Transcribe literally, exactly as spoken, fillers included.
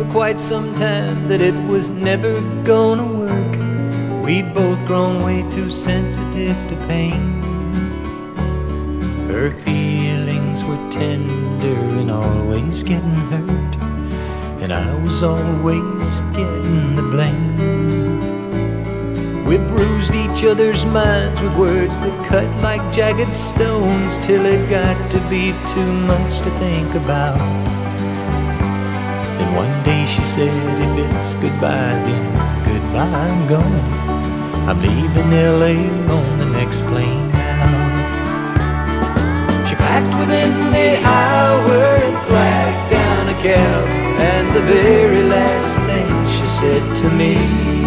quite some time that it was never gonna work. We'd both grown way too sensitive to pain. Her feelings were tender and always getting hurt, and I was always getting the blame. We bruised each other's minds with words that cut like jagged stones, till it got to be too much to think about. Then one day she said, if it's goodbye, then goodbye, I'm gone. I'm leaving L A on the next plane out. She packed within the hour and flagged down a cab, and the very last thing she said to me